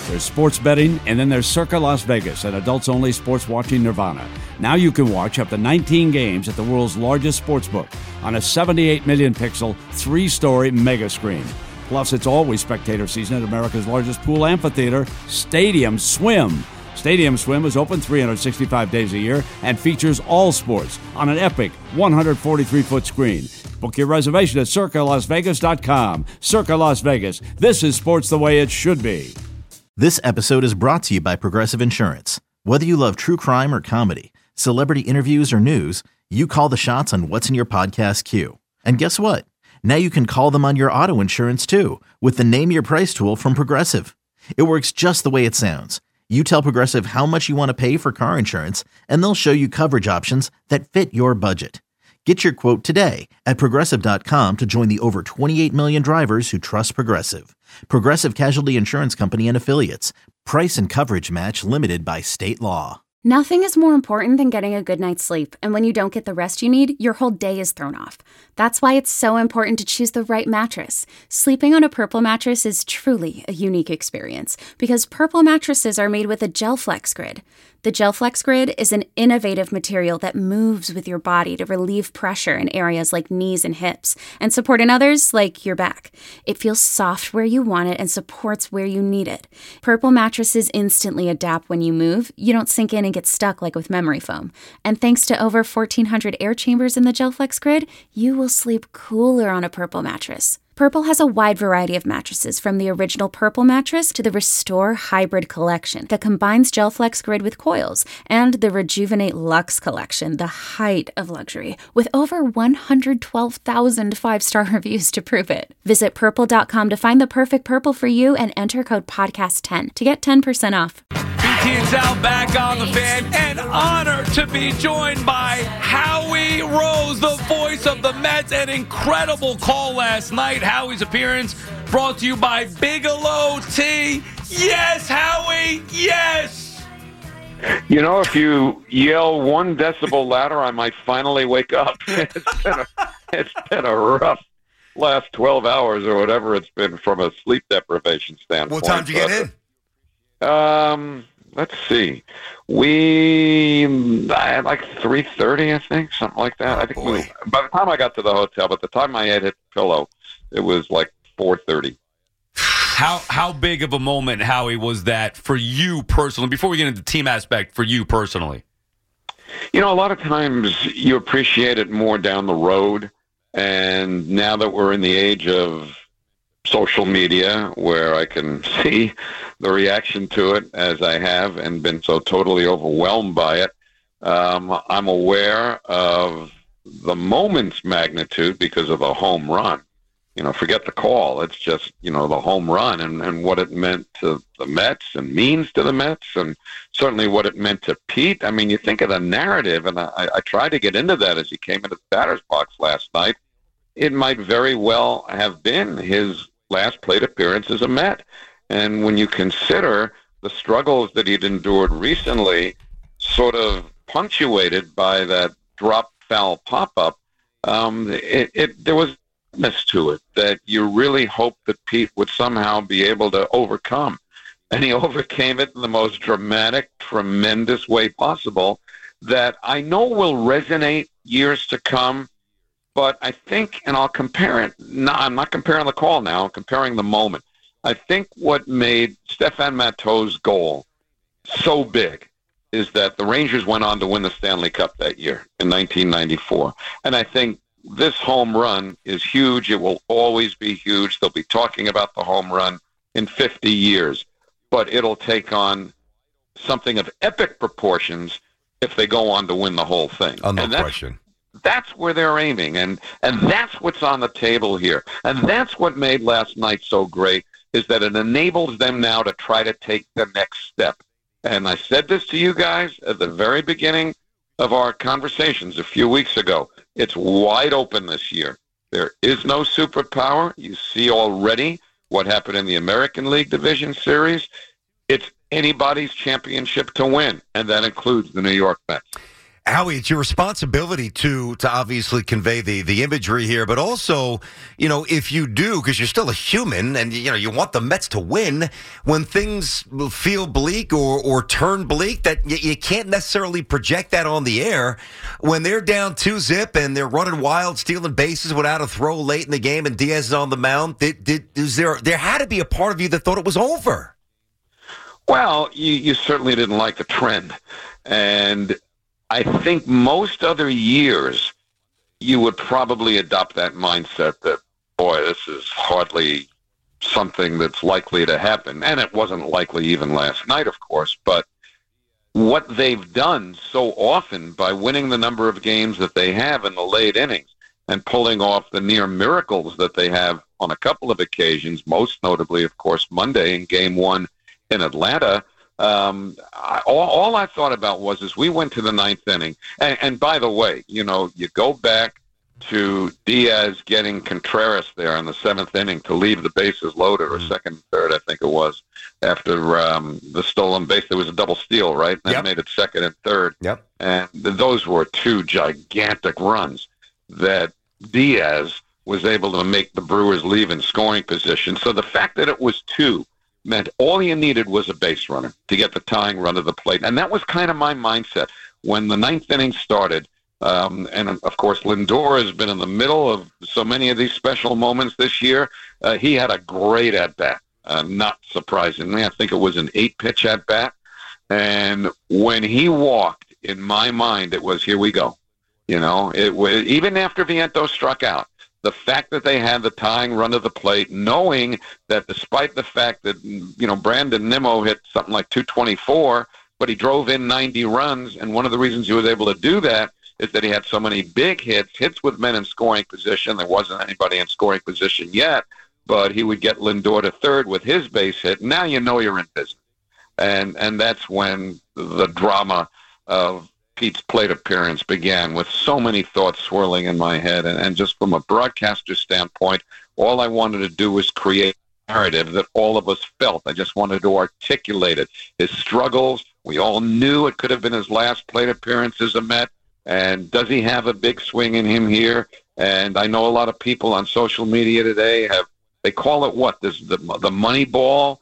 There's sports betting, and then there's Circa Las Vegas, an adults-only sports watching nirvana. Now you can watch up to 19 games at the world's largest sportsbook on a 78 million pixel, 3-story mega screen. Plus, it's always spectator season at America's largest pool amphitheater, Stadium Swim. Stadium Swim is open 365 days a year and features all sports on an epic 143-foot screen. Book your reservation at CircaLasVegas.com. Circa Las Vegas. This is sports the way it should be. This episode is brought to you by Progressive Insurance. Whether you love true crime or comedy, celebrity interviews or news, you call the shots on what's in your podcast queue. And guess what? Now you can call them on your auto insurance too with the Name Your Price tool from Progressive. It works just the way it sounds. You tell Progressive how much you want to pay for car insurance, and they'll show you coverage options that fit your budget. Get your quote today at Progressive.com to join the over 28 million drivers who trust Progressive. Progressive Casualty Insurance Company and Affiliates. Price and coverage match limited by state law. Nothing is more important than getting a good night's sleep, and when you don't get the rest you need, your whole day is thrown off. That's why it's so important to choose the right mattress. Sleeping on a Purple mattress is truly a unique experience because Purple mattresses are made with a GelFlex Grid. The GelFlex Grid is an innovative material that moves with your body to relieve pressure in areas like knees and hips and support in others like your back. It feels soft where you want it and supports where you need it. Purple mattresses instantly adapt when you move. You don't sink in and get stuck like with memory foam. And thanks to over 1,400 air chambers in the GelFlex Grid, you will sleep cooler on a Purple mattress. Purple has a wide variety of mattresses, from the original Purple mattress to the Restore Hybrid collection that combines GelFlex Grid with coils, and the Rejuvenate Luxe collection, the height of luxury, with over 112,000 5-star reviews to prove it. Visit Purple.com to find the perfect Purple for you and enter code PODCAST10 to get 10% off. BT and Sal back on the Fan. An honor to be joined by Howie Rose, the voice of the Mets. An incredible call last night. Howie's appearance brought to you by Bigelow Tea. Yes, Howie, yes! You know, if you yell 1 decibel louder, I might finally wake up. It's been a rough last 12 hours or whatever it's been from a sleep deprivation standpoint. What time did you get in? Let's see. I had like 3:30, I think, something like that. I think by the time I got to the hotel, by the time my head hit the pillow, it was like 4:30. How big of a moment, Howie, was that for you personally? Before we get into the team aspect, for you personally. You know, a lot of times you appreciate it more down the road, and now that we're in the age of social media, where I can see the reaction to it as I have and been so totally overwhelmed by it, I'm aware of the moment's magnitude because of a home run. You know, forget the call. It's just, you know, the home run and what it meant to the Mets and means to the Mets, and certainly what it meant to Pete. I mean, you think of the narrative, and I tried to get into that as he came into the batter's box last night. It might very well have been his last plate appearance as a Met. And when you consider the struggles that he'd endured recently, sort of punctuated by that drop foul pop-up, there was miss to it that you really hoped that Pete would somehow be able to overcome. And he overcame it in the most dramatic, tremendous way possible that I know will resonate years to come. But I think, and I'll compare it, I'm not comparing the call now, I'm comparing the moment. I think what made Stefan Matteau's goal so big is that the Rangers went on to win the Stanley Cup that year in 1994. And I think this home run is huge. It will always be huge. They'll be talking about the home run in 50 years. But it'll take on something of epic proportions if they go on to win the whole thing. Oh, no question. That's where they're aiming, and that's what's on the table here. And that's what made last night so great, is that it enables them now to try to take the next step. And I said this to you guys at the very beginning of our conversations a few weeks ago. It's wide open this year. There is no superpower. You see already what happened in the American League Division Series. It's anybody's championship to win, and that includes the New York Mets. Howie, it's your responsibility to obviously convey the imagery here, but also, if you do, because you're still a human and, you want the Mets to win, when things feel bleak or turn bleak, that you can't necessarily project that on the air. When they're down 2-0 and they're running wild, stealing bases without a throw late in the game and Diaz is on the mound, there had to be a part of you that thought it was over. Well, you certainly didn't like the trend. And I think most other years you would probably adopt that mindset that, boy, this is hardly something that's likely to happen. And it wasn't likely even last night, of course. But what they've done so often by winning the number of games that they have in the late innings and pulling off the near miracles that they have on a couple of occasions, most notably, of course, Monday in Game 1 in Atlanta, all I thought about was as we went to the ninth inning, and by the way, you go back to Diaz getting Contreras there in the seventh inning to leave the bases loaded, or second, third, I think it was, after the stolen base. There was a double steal, right? And that made it second and third. Yep. And those were two gigantic runs that Diaz was able to make the Brewers leave in scoring position. So the fact that it was two meant all you needed was a base runner to get the tying run to the plate. And that was kind of my mindset when the ninth inning started. And, of course, Lindor has been in the middle of so many of these special moments this year. He had a great at-bat, not surprisingly. I think it was an 8-pitch at-bat. And when he walked, in my mind, it was, here we go. It was, even after Vientos struck out, the fact that they had the tying run to the plate, knowing that despite the fact that, Brandon Nimmo hit something like 224, but he drove in 90 runs, and one of the reasons he was able to do that is that he had so many big hits with men in scoring position. There wasn't anybody in scoring position yet, but he would get Lindor to third with his base hit. Now you're in business. And that's when the drama of Pete's plate appearance began, with so many thoughts swirling in my head. And just from a broadcaster standpoint, all I wanted to do was create a narrative that all of us felt. I just wanted to articulate it. His struggles, we all knew it could have been his last plate appearance as a Met. And does he have a big swing in him here? And I know a lot of people on social media today they call it what? The money ball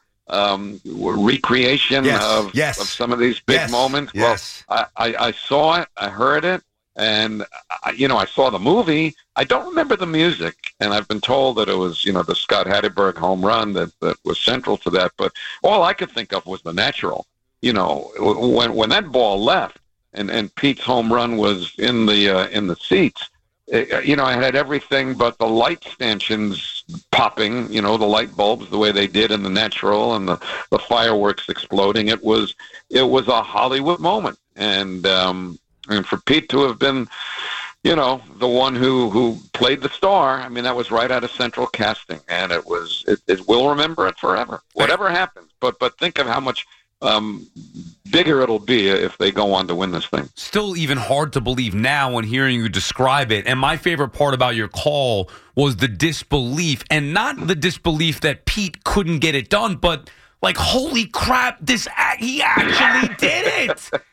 recreation of some of these big moments. Yes. Well, I saw it, I heard it, and I saw the movie. I don't remember the music, and I've been told that it was the Scott Hatteberg home run that was central to that. But all I could think of was the natural. When that ball left, and Pete's home run was in the seats. I had everything but the light stanchions popping, the light bulbs the way they did in the natural, and the fireworks exploding. It was a Hollywood moment, and for Pete to have been, the one who played the star. I mean, that was right out of Central Casting, and it will remember it forever, whatever happens. But think of how much bigger it'll be if they go on to win this thing. Still even hard to believe now when hearing you describe it. And my favorite part about your call was the disbelief, and not the disbelief that Pete couldn't get it done, but like, holy crap, he actually did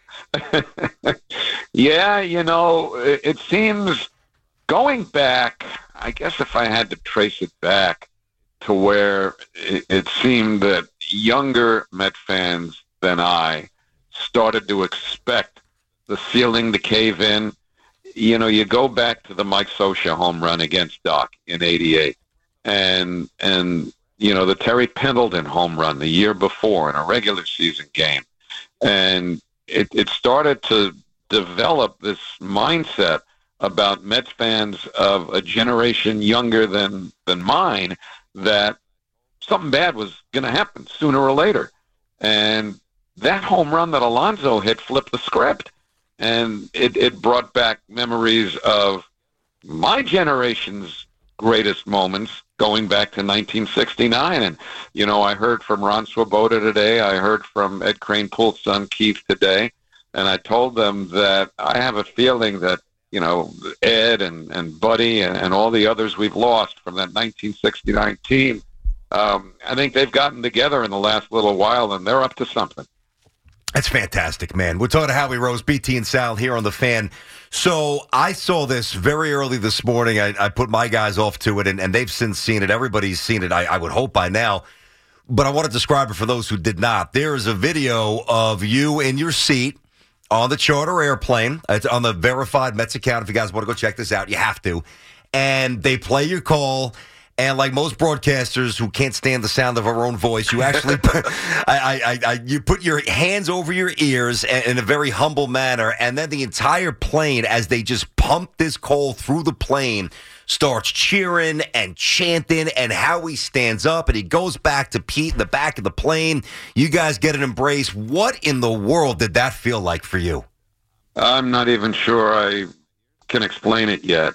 it. Yeah, it seems, going back, I guess if I had to trace it back to where it seemed that younger Met fans than I started to expect the ceiling to cave in. You go back to the Mike Scioscia home run against Doc in '88, and the Terry Pendleton home run the year before in a regular season game, and it started to develop this mindset about Mets fans of a generation younger than mine, that something bad was going to happen sooner or later. And that home run that Alonso hit flipped the script. And it brought back memories of my generation's greatest moments going back to 1969. And, I heard from Ron Swoboda today. I heard from Ed Kranepool's son, Keith, today. And I told them that I have a feeling that, Ed and Buddy and all the others we've lost from that 1969 team, I think they've gotten together in the last little while, and they're up to something. That's fantastic, man. We're talking to Howie Rose, BT and Sal here on The Fan. So I saw this very early this morning. I put my guys off to it, and they've since seen it. Everybody's seen it, I would hope, by now. But I want to describe it for those who did not. There is a video of you in your seat on the charter airplane. It's on the verified Mets account. If you guys want to go check this out, you have to. And they play your call. And like most broadcasters who can't stand the sound of our own voice, you actually you put your hands over your ears in a very humble manner, and then the entire plane, as they just pump this call through the plane, starts cheering and chanting, and Howie stands up and he goes back to Pete in the back of the plane. You guys get an embrace. What in the world did that feel like for you? I'm not even sure I can explain it yet.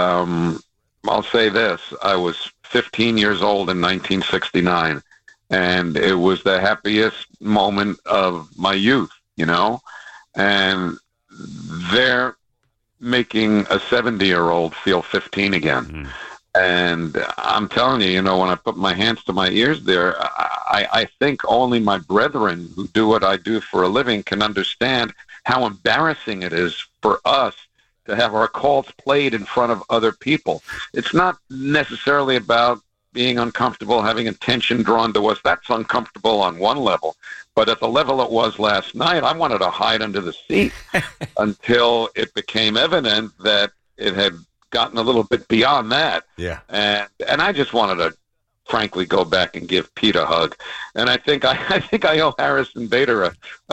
I'll say this. I was 15 years old in 1969, and it was the happiest moment of my youth, you know? And they're making a 70-year-old feel 15 again. Mm. And I'm telling you, you know, when I put my hands to my ears there, I think only my brethren who do what I do for a living can understand how embarrassing it is for us to have our calls played in front of other people. It's not necessarily about being uncomfortable, having attention drawn to us. That's uncomfortable on one level. But at the level it was last night, I wanted to hide under the seat until it became evident that it had gotten a little bit beyond that. Yeah. And I just wanted to, frankly, go back and give Pete a hug. And I think I owe Harrison Bader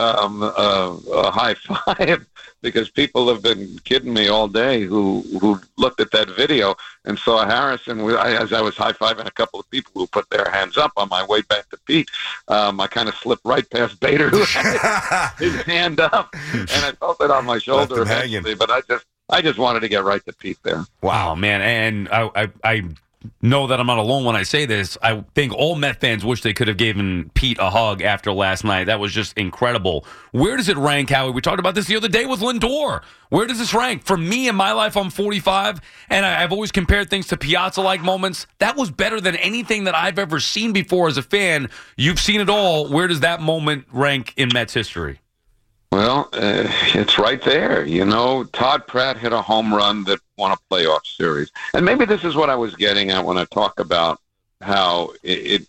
a high five, because people have been kidding me all day who looked at that video and saw Harrison. As I was high-fiving a couple of people who put their hands up on my way back to Pete, I kind of slipped right past Bader, who had his hand up, and I felt it on my shoulder eventually, but I just wanted to get right to Pete there. Wow, man. And I know that I'm not alone when I say this. I think all Met fans wish they could have given Pete a hug after last night. That was just incredible. Where does it rank, Howie? We talked about this the other day with Lindor. Where does this rank? For me, in my life, I'm 45, and I've always compared things to Piazza-like moments. That was better than anything that I've ever seen before as a fan. You've seen it all. Where does that moment rank in Mets history? Well, it's right there. You know, Todd Pratt hit a home run that won a playoff series. And maybe this is what I was getting at when I talk about how it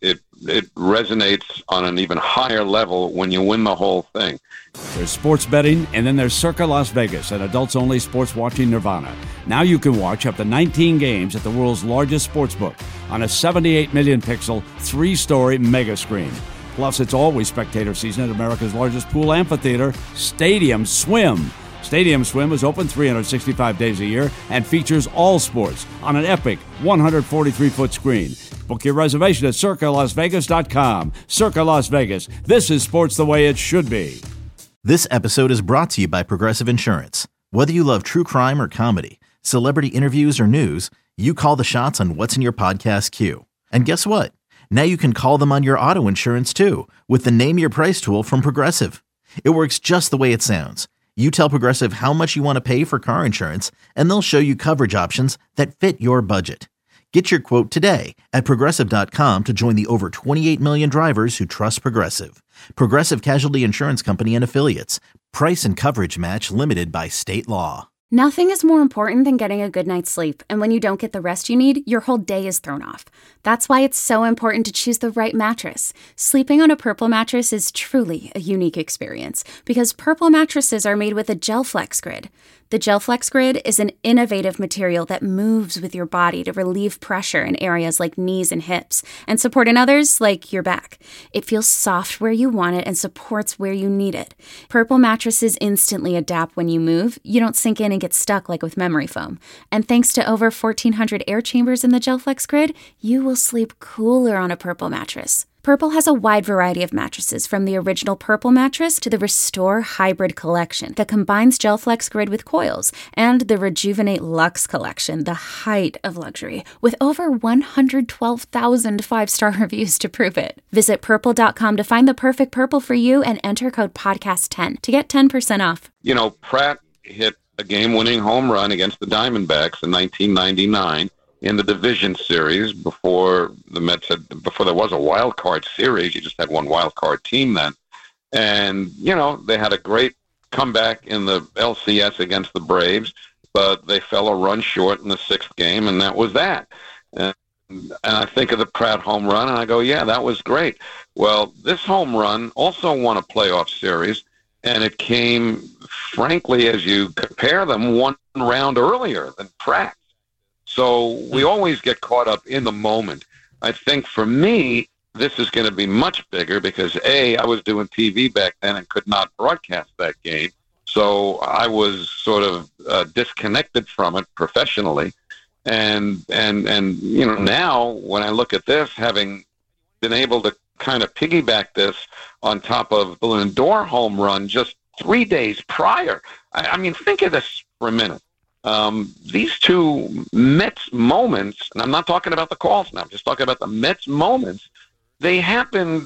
resonates on an even higher level when you win the whole thing. There's sports betting, and then there's Circa Las Vegas, an adults-only sports watching nirvana. Now you can watch up to 19 games at the world's largest sportsbook on a 78 million pixel, 3-story mega screen. Plus, it's always spectator season at America's largest pool amphitheater, Stadium Swim. Stadium Swim is open 365 days a year and features all sports on an epic 143-foot screen. Book your reservation at CircaLasVegas.com. Circa Las Vegas. This is sports the way it should be. This episode is brought to you by Progressive Insurance. Whether you love true crime or comedy, celebrity interviews or news, you call the shots on what's in your podcast queue. And guess what? Now you can call them on your auto insurance too with the Name Your Price tool from Progressive. It works just the way it sounds. You tell Progressive how much you want to pay for car insurance, and they'll show you coverage options that fit your budget. Get your quote today at Progressive.com to join the over 28 million drivers who trust Progressive. Progressive Casualty Insurance Company and Affiliates. Price and coverage match limited by state law. Nothing is more important than getting a good night's sleep, and when you don't get the rest you need, your whole day is thrown off. That's why it's so important to choose the right mattress. Sleeping on a Purple mattress is truly a unique experience, because Purple mattresses are made with a GelFlex Grid. The GelFlex Grid is an innovative material that moves with your body to relieve pressure in areas like knees and hips, and support in others like your back. It feels soft where you want it and supports where you need it. Purple mattresses instantly adapt when you move. You don't sink in and get stuck like with memory foam. And thanks to over 1,400 air chambers in the GelFlex Grid, you will sleep cooler on a Purple mattress. Purple has a wide variety of mattresses, from the original Purple mattress to the Restore Hybrid collection that combines GelFlex Grid with coils, and the Rejuvenate Luxe collection, the height of luxury, with over 112,000 5-star reviews to prove it. Visit Purple.com to find the perfect Purple for you and enter code podcast10 to get 10% off. You know, Pratt hit a game-winning home run against the Diamondbacks in 1999. In the division series before the Mets before there was a wild card series. You just had one wild card team then. And, you know, they had a great comeback in the LCS against the Braves, but they fell a run short in the 6th game, and that was that. And I think of the Pratt home run, and I go, yeah, that was great. Well, this home run also won a playoff series, and it came, frankly, as you compare them, one round earlier than Pratt. So we always get caught up in the moment. I think for me, this is going to be much bigger because, A, I was doing TV back then and could not broadcast that game. So I was sort of disconnected from it professionally. And you know, now when I look at this, having been able to kind of piggyback this on top of the Lindor home run just 3 days prior, I mean, think of this for a minute. These two Mets moments, and I'm not talking about the calls now, I'm just talking about the Mets moments, they happened,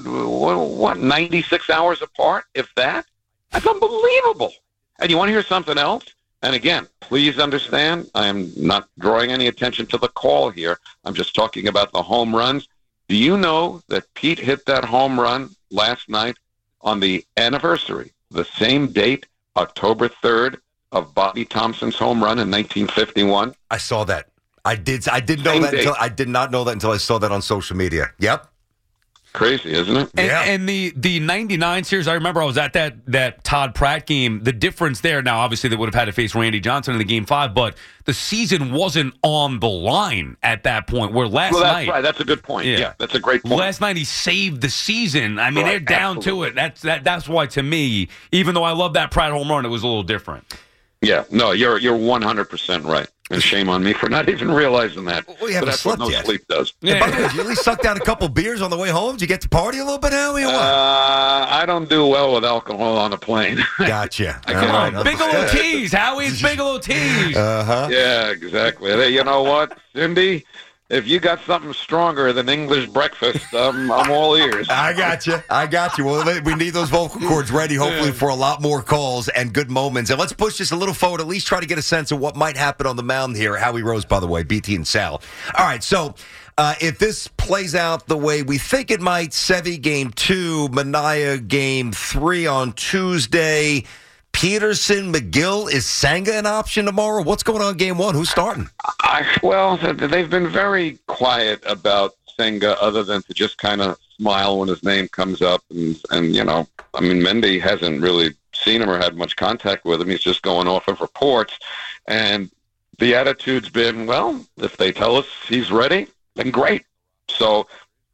96 hours apart, if that? That's unbelievable. And you want to hear something else? And again, please understand, I am not drawing any attention to the call here. I'm just talking about the home runs. Do you know that Pete hit that home run last night on the anniversary, the same date, October 3rd, of Bobby Thompson's home run in 1951? I saw that. I did know that. I did not know that until I saw that on social media. Yep. Crazy, isn't it? And the 99 series, I remember I was at that Todd Pratt game. The difference there, now obviously they would have had to face Randy Johnson in the Game 5, but the season wasn't on the line at that point, where last night... Right, that's a good point. Yeah, that's a great point. Last night he saved the season. I mean, they're down to it. That's why, to me, even though I love that Pratt home run, it was a little different. Yeah, no, you're 100% right. And shame on me for not even realizing that. Well, you haven't slept yet. Sleep does. Yeah. By the way, did you at least suck down a couple beers on the way home? Did you get to party a little bit, Howie, or what? I don't do well with alcohol on a plane. Gotcha. Come on, Bigelow Teas, Howie's Bigelow Teas. Uh-huh. Yeah, exactly. You know what, Cindy? If you got something stronger than English breakfast, I'm all ears. I got you. Well, we need those vocal cords ready, hopefully, for a lot more calls and good moments. And let's push this a little forward, at least try to get a sense of what might happen on the mound here. Howie Rose, by the way, BT and Sal. All right, so if this plays out the way we think it might, Sevy Game 2, Manaea Game 3 on Tuesday, Peterson, McGill, is Senga an option tomorrow? What's going on Game 1? Who's starting? Well, they've been very quiet about Senga, other than to just kind of smile when his name comes up. And you know, I mean, Mendy hasn't really seen him or had much contact with him. He's just going off of reports. And the attitude's been, well, if they tell us he's ready, then great. So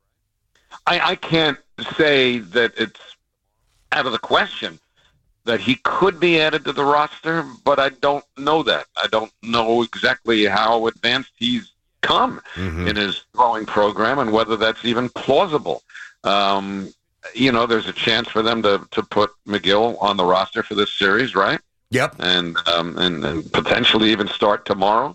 I can't say that it's out of the question that he could be added to the roster, but I don't know that. I don't know exactly how advanced he's come in his throwing program and whether that's even plausible. You know, there's a chance for them to put McGill on the roster for this series, right? Yep. And potentially even start tomorrow.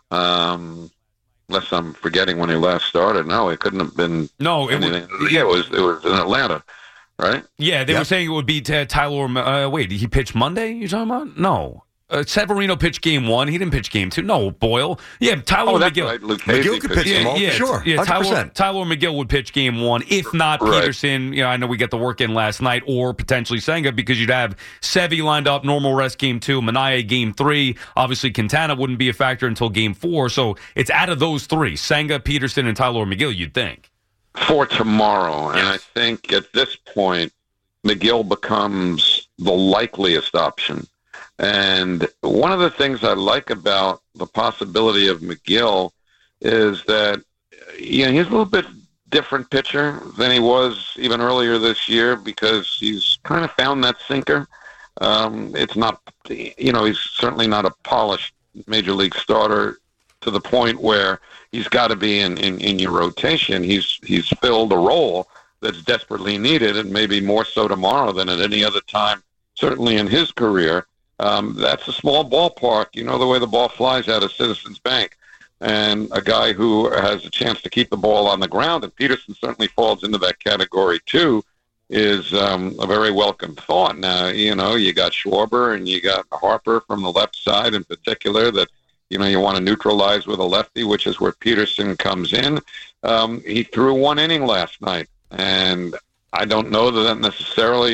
Unless I'm forgetting when he last started. No, it couldn't have been anything. It was in Atlanta. Right? Yeah, they were saying it would be Tyler. Wait, did he pitch Monday? You talking about? No. Severino pitched Game 1. He didn't pitch Game 2. No, Boyle. Yeah, Tyler McGill. Right. McGill could pitch them all. Yeah, sure. Yeah, 100%. Tyler McGill would pitch Game 1. If not Peterson, you know, I know we got the work in last night, or potentially Senga, because you'd have Sevy lined up, normal rest Game 2, Manaea Game 3. Obviously, Quintana wouldn't be a factor until Game 4. So it's out of those three, Senga, Peterson, and Tyler McGill, you'd think. For tomorrow. And I think at this point, McGill becomes the likeliest option. And one of the things I like about the possibility of McGill is that, you know, he's a little bit different pitcher than he was even earlier this year, because he's kind of found that sinker. It's not, you know, he's certainly not a polished major league starter to the point where he's got to be in your rotation. He's filled a role that's desperately needed, and maybe more so tomorrow than at any other time, certainly in his career. That's a small ballpark. You know the way the ball flies out of Citizens Bank. And a guy who has a chance to keep the ball on the ground, and Peterson certainly falls into that category too, is a very welcome thought. Now, you know, you got Schwarber and you got Harper from the left side in particular that, you know, you want to neutralize with a lefty, which is where Peterson comes in. He threw one inning last night, and I don't know that necessarily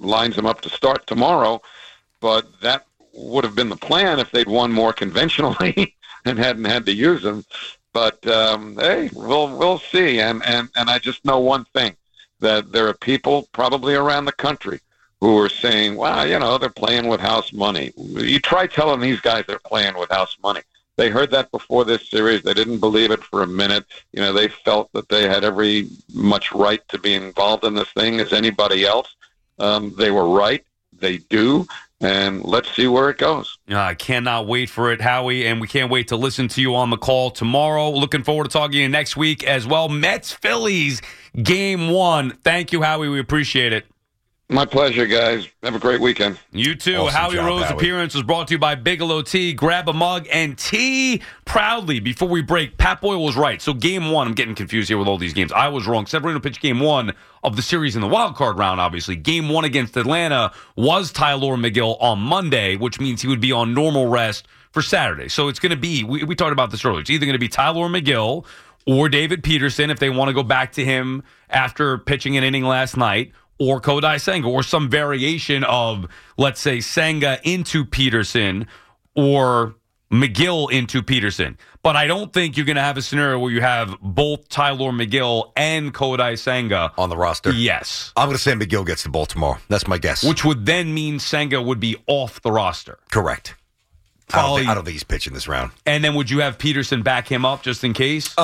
lines them up to start tomorrow. But that would have been the plan if they'd won more conventionally and hadn't had to use them. But hey, we'll see. And I just know one thing, that there are people probably around the country who are saying, well, they're playing with house money. You try telling these guys they're playing with house money. They heard that before this series. They didn't believe it for a minute. They felt that they had every much right to be involved in this thing as anybody else. They were right. They do. And let's see where it goes. I cannot wait for it, Howie, and we can't wait to listen to you on the call tomorrow. Looking forward to talking to you next week as well. Mets-Phillies, Game 1. Thank you, Howie. We appreciate it. My pleasure, guys. Have a great weekend. You too. Awesome Howie job, Rose's Howie. appearance was brought to you by Bigelow Tea. Grab a mug and tea proudly. Before we break, Pat Boyle was right. So Game 1, I'm getting confused here with all these games. I was wrong. Severino pitched Game 1 of the series in the wild card round, obviously. Game 1 against Atlanta was Tylor Megill on Monday, which means he would be on normal rest for Saturday. So it's going to be, we talked about this earlier, it's either going to be Tylor Megill or David Peterson if they want to go back to him after pitching an inning last night, or Kodai Senga, or some variation of, let's say, Senga into Peterson or Megill into Peterson. But I don't think you're going to have a scenario where you have both Tylor Megill and Kodai Senga On the roster? Yes. I'm going to say McGill gets the ball tomorrow. That's my guess. Which would then mean Senga would be off the roster. Correct. Probably. I don't think he's pitching this round. And then would you have Peterson back him up just in case?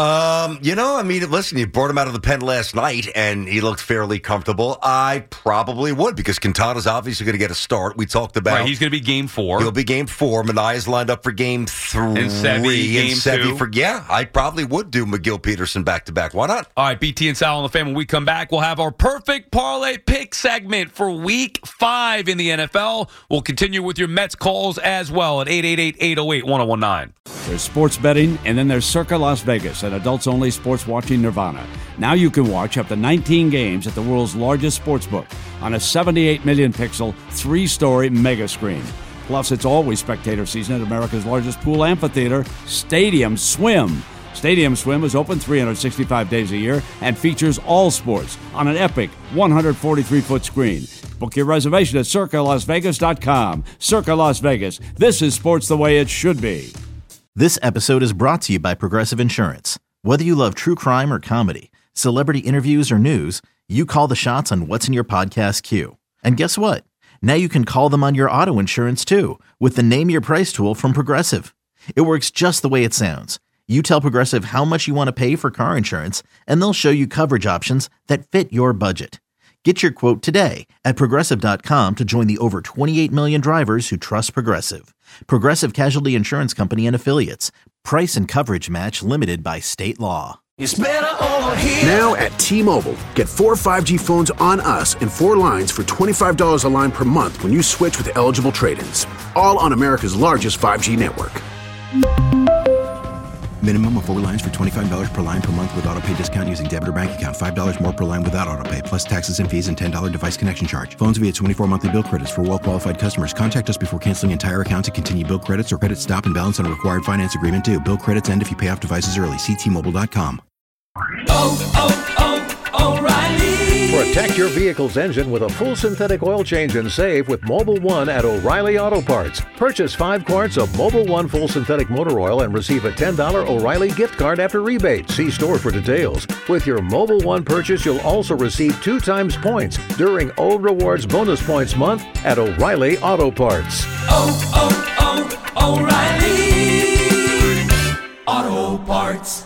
Listen, you brought him out of the pen last night, and he looked fairly comfortable. I probably would, because Quintana's obviously going to get a start. We talked about... Right, he's going to be Game 4. He'll be Game 4. Manaya's lined up for Game 3. And Sevy, Game 2. Yeah, I probably would do McGill-Peterson back-to-back. Why not? All right, BT and Sal on the Fan. When we come back, we'll have our perfect parlay pick segment for Week 5 in the NFL. We'll continue with your Mets calls as well at 888-808-1019. There's sports betting, and then there's Circa Las Vegas, an adults-only sports watching nirvana. Now you can watch up to 19 games at the world's largest sportsbook on a 78 million pixel, 3-story mega screen. Plus, it's always spectator season at America's largest pool amphitheater, Stadium Swim. Stadium Swim is open 365 days a year and features all sports on an epic 143-foot screen. Book your reservation at CircaLasVegas.com. Circa Las Vegas. This is sports the way it should be. This episode is brought to you by Progressive Insurance. Whether you love true crime or comedy, celebrity interviews or news, you call the shots on what's in your podcast queue. And guess what? Now you can call them on your auto insurance too with the Name Your Price tool from Progressive. It works just the way it sounds. You tell Progressive how much you want to pay for car insurance, and they'll show you coverage options that fit your budget. Get your quote today at Progressive.com to join the over 28 million drivers who trust Progressive. Progressive Casualty Insurance Company and Affiliates. Price and coverage match limited by state law. It's better over here. Now at T-Mobile, get 4 5G phones on us and 4 lines for $25 a line per month when you switch with eligible trade-ins. All on America's largest 5G network. Minimum of 4 lines for $25 per line per month with autopay discount using debit or bank account. $5 more per line without autopay, plus taxes and fees and $10 device connection charge. Phones via 24 monthly bill credits for well-qualified customers. Contact us before canceling entire account to continue bill credits or credit stop and balance on a required finance agreement due. Bill credits end if you pay off devices early. See T-Mobile.com. O'Reilly. Protect your vehicle's engine with a full synthetic oil change and save with Mobile One at O'Reilly Auto Parts. Purchase 5 quarts of Mobile One full synthetic motor oil and receive a $10 O'Reilly gift card after rebate. See store for details. With your Mobile One purchase, you'll also receive 2 times points during O Rewards Bonus Points Month at O'Reilly Auto Parts. O'Reilly Auto Parts.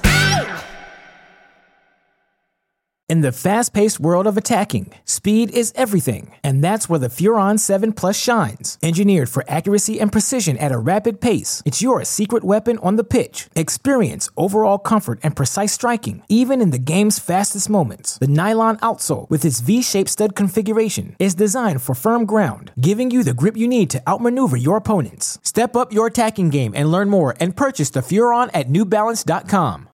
In the fast-paced world of attacking, speed is everything, and that's where the Furon 7 Plus shines. Engineered for accuracy and precision at a rapid pace, it's your secret weapon on the pitch. Experience overall comfort and precise striking, even in the game's fastest moments. The nylon outsole, with its V-shaped stud configuration, is designed for firm ground, giving you the grip you need to outmaneuver your opponents. Step up your attacking game and learn more and purchase the Furon at NewBalance.com.